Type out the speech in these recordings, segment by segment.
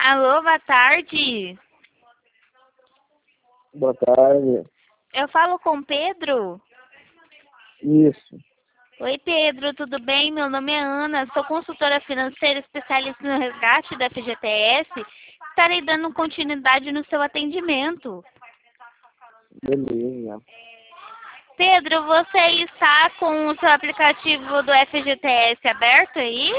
Alô, boa tarde. Boa tarde. Eu falo com Pedro? Isso. Oi, Pedro, tudo bem? Meu nome é Ana, sou consultora financeira especialista no resgate da FGTS. Estarei dando continuidade no seu atendimento. Beleza. Pedro, você está com o seu aplicativo do FGTS aberto aí?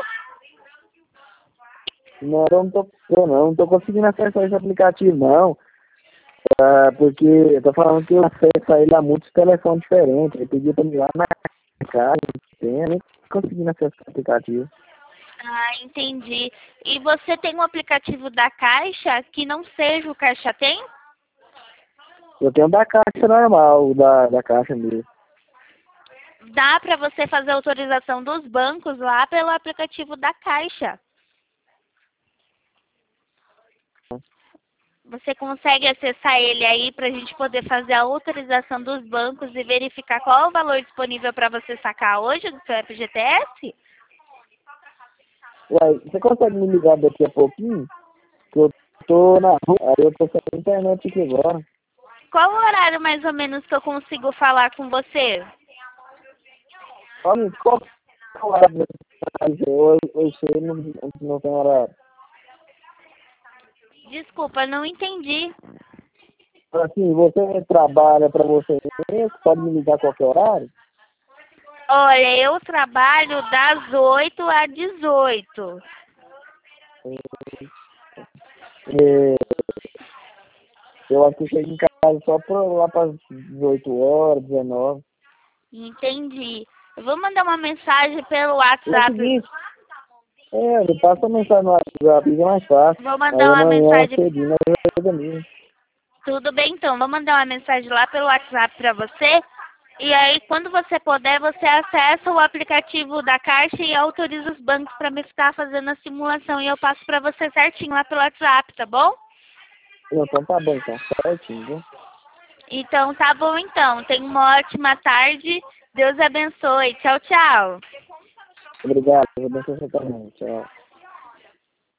Não, eu não tô conseguindo acessar esse aplicativo, não. Porque eu tô falando que eu acesso a ele a muitos telefones diferentes. Eu pedi pra me ir lá na casa, eu nem conseguindo acessar o aplicativo. Ah, entendi. E você tem um aplicativo da Caixa que não seja o Caixa Tem? Eu tenho da caixa normal, da caixa mesmo. Dá para você fazer a autorização dos bancos lá pelo aplicativo da Caixa. Você consegue acessar ele aí para a gente poder fazer a autorização dos bancos e verificar qual é o valor disponível para você sacar hoje do seu FGTS? Uai, você consegue me ligar daqui a pouquinho? Que eu tô na rua, aí eu tô sem internet aqui agora. Qual o horário mais ou menos que eu consigo falar com você? Olha, qual que é o horário? Eu sei, não tem horário. Desculpa, não entendi. Assim, você trabalha para você mesmo, pode me ligar a qualquer horário? Olha, eu trabalho das 8 às 18. É, eu acho que eu chego em casa só por lá para 18 horas, 19. Entendi. Eu vou mandar uma mensagem pelo E é o WhatsApp. seguinte, me passa a mensagem no WhatsApp, fica mais fácil. Vou Aí mandar uma amanhã mensagem. cedinho nós organiza. Tudo bem, então. Vou mandar uma mensagem lá pelo WhatsApp para você. E aí, quando você puder, você acessa o aplicativo da Caixa e autoriza os bancos para me ficar fazendo a simulação. E eu passo para você certinho lá pelo WhatsApp, tá bom? Não, então tá bom, então, certinho, viu? Então, tá bom, então. Tenha uma ótima tarde. Deus abençoe. Tchau, tchau. Obrigado, eu abençoe você também, tchau.